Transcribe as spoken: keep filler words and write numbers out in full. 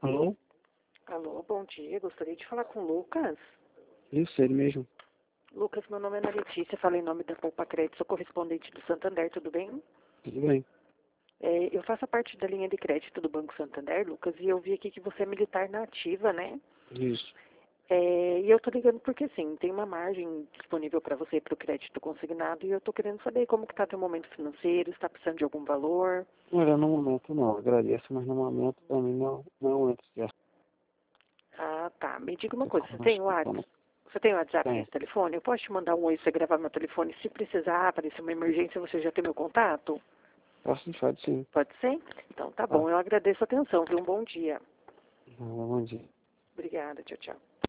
Alô? Alô, bom dia. Gostaria de falar com o Lucas. Isso, ele mesmo. Lucas, meu nome é Ana Letícia, falo em nome da Poupa Crédito, sou correspondente do Santander, tudo bem? Tudo bem. É, eu faço parte da linha de crédito do Banco Santander, Lucas, e eu vi aqui que você é militar na ativa, né? Isso. É, e eu tô ligando porque, assim, tem uma margem disponível para você para o crédito consignado e eu tô querendo saber como que tá teu momento financeiro, se tá precisando de algum valor. Olha, no momento não, agradeço, mas no momento para mim não, não entra esse Ah, tá. Me diga uma coisa, você assunto. tem o Acho que tá WhatsApp? no- Você tem o WhatsApp Tem. nesse telefone? Eu posso te mandar um oi, você gravar meu telefone. Se precisar, aparecer uma emergência, você já tem meu contato? Posso deixar sim. Pode ser? Então tá Tá. bom, eu agradeço a atenção, viu? Um bom dia. Bom dia. Obrigada, tchau, tchau.